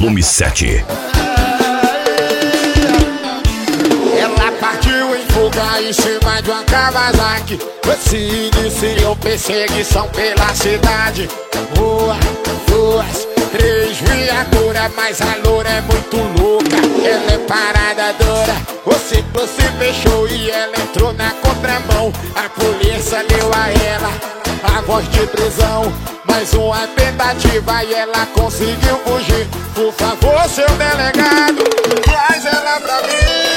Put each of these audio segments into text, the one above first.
volume 7. Ela partiu em fuga em cima de uma Kawasaki. Se iniciou perseguição pela cidade. Uma, duas, três viaturas, mas a loura é muito louca. Ela é parada dura. O ciclo se fechou e ela entrou na contramão. A polícia deu a ela a voz de prisão. Mais uma tentativa e ela conseguiu fugir. Por favor, seu delegado, traz ela pra mim.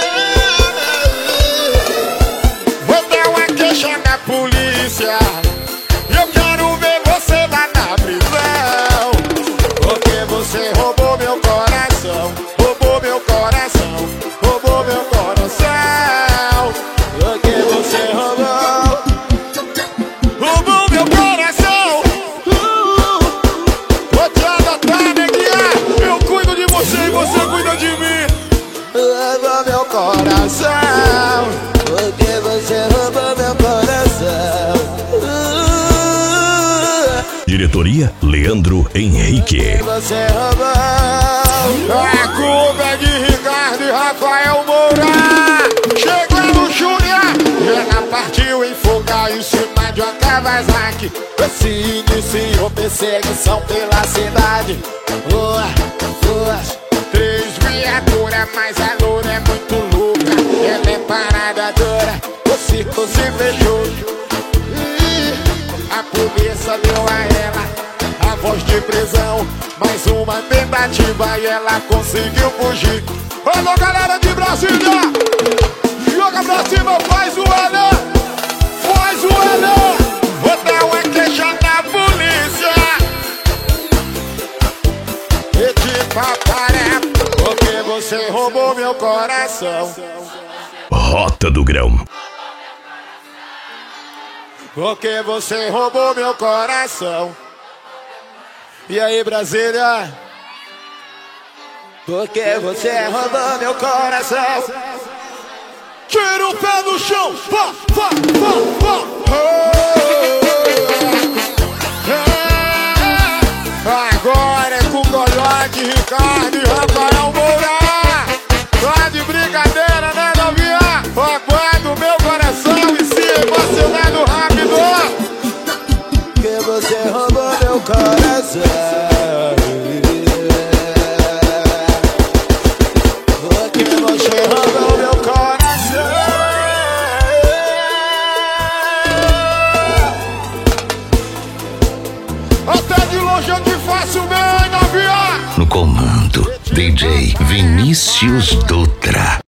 Vou dar uma queixa na polícia. Eu quero ver você lá na prisão. Porque você roubou meu coração. Roubou meu coração. Roubou meu coração. Porque você roubou. Roubou meu coração. Vou te adotar, neguinha. Eu cuido de você e você cuida de mim. Roubou meu coração. Porque você roubou meu coração. Diretoria Leandro Henrique. Você roubou. A culpa é de Ricardo e Rafael Moura. Chegou a luxúria. Ela partiu em fuga em cima de uma Kawasaki. Se iniciou perseguição pela cidade. Uma, duas, três viaturas, mas a loura é muito louca. Ela é parada dura. O circo se fechou. A polícia deu a ela a voz de prisão. Mais uma tentativa e ela conseguiu fugir. Alô, galera de Brasília, joga pra cima, faz o L, faz o L. Vou dar uma queixa na polícia. E de paparé, porque você roubou meu coração. Rota do Grão. Porque você roubou meu coração. E aí, Brasília? Porque você roubou meu coração. Tira o pé do chão. Vá, vá, vá, vá. Agora é com Golhote, Ricardo e Rafael Moura. Tá de brincadeira, né, novinha? Aguardo meu coração e se emocionando rápido. Que você roubou meu coração. Porque você roubou meu coração. Até de longe eu te faço bem, novinha. No comando, DJ Vinícius Dutra.